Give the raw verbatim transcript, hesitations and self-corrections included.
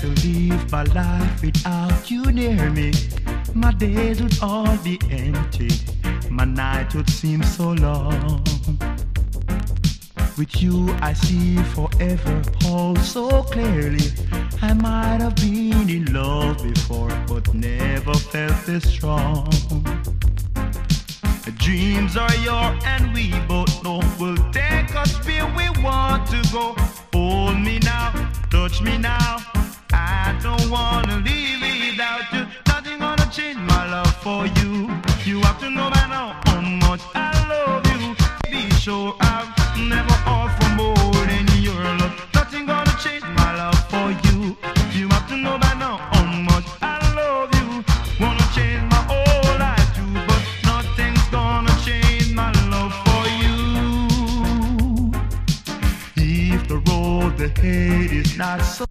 to live my life without you near me, my days would all be empty, my night would seem so long. With you I see forever all so clearly. I might have been in love before, but never felt this strong. Dreams are yours and we both know will take us where we want to go. Hold me now, touch me now, I don't wanna leave without you. Nothing gonna change my love for you. You have to know by now how much I love you. Be sure I've never offered more than your love. Nothing gonna change my love for you. You have to know by now how much I love you. Wanna change my whole life too, but nothing's gonna change my love for you. If the road ahead is not so